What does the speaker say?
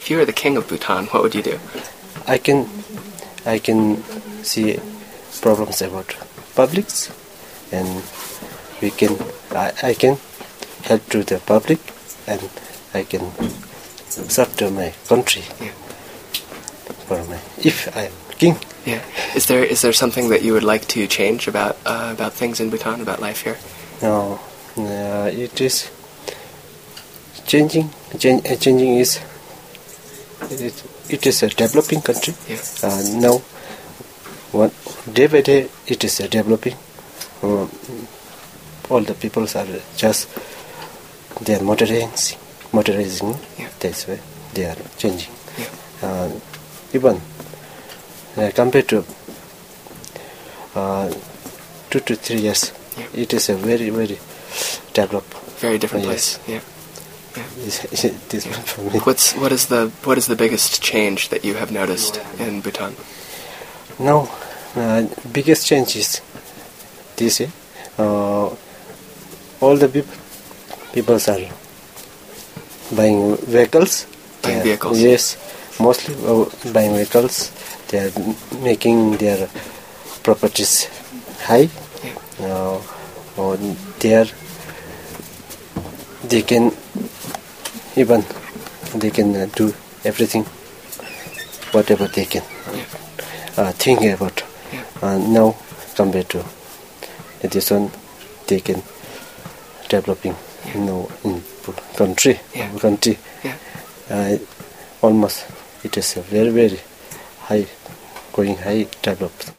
If you were the king of Bhutan, what would you do? I can see problems about publics, and I can help to the public, and I can serve to my country. Yeah. If I am king. Yeah. Is there something that you would like to change about things in Bhutan, about life here? No, it is changing. Changing is it is a developing country. Yeah. Now, day by day, it is developing. All the peoples are just they are modernizing. Yeah. That's why they are changing. Yeah. Even compared to 2 to 3 years, Yeah. it is a very, very developed. Very different Yes. place. Yeah. It is for me. What is the biggest change that you have noticed in Bhutan? Now, biggest change is this year. All the people are buying vehicles. Buying vehicles? Yes, mostly buying vehicles. They are making their properties high. Yeah. They can do everything, whatever they can think about. Yeah. Now, compared to this one, they can developing in country. Yeah. Country. Yeah. Almost it is a very, very high developed.